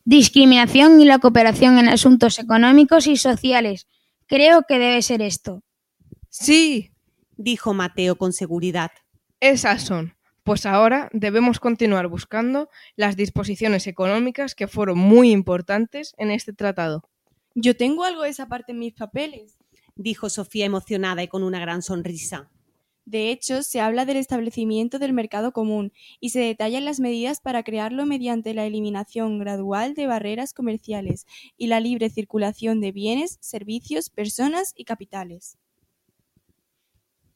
Discriminación y la cooperación en asuntos económicos y sociales. Creo que debe ser esto. Sí, dijo Mateo con seguridad. Esas son. Pues ahora debemos continuar buscando las disposiciones económicas que fueron muy importantes en este tratado. Yo tengo algo de esa parte en mis papeles, dijo Sofía emocionada y con una gran sonrisa. De hecho, se habla del establecimiento del mercado común y se detallan las medidas para crearlo mediante la eliminación gradual de barreras comerciales y la libre circulación de bienes, servicios, personas y capitales.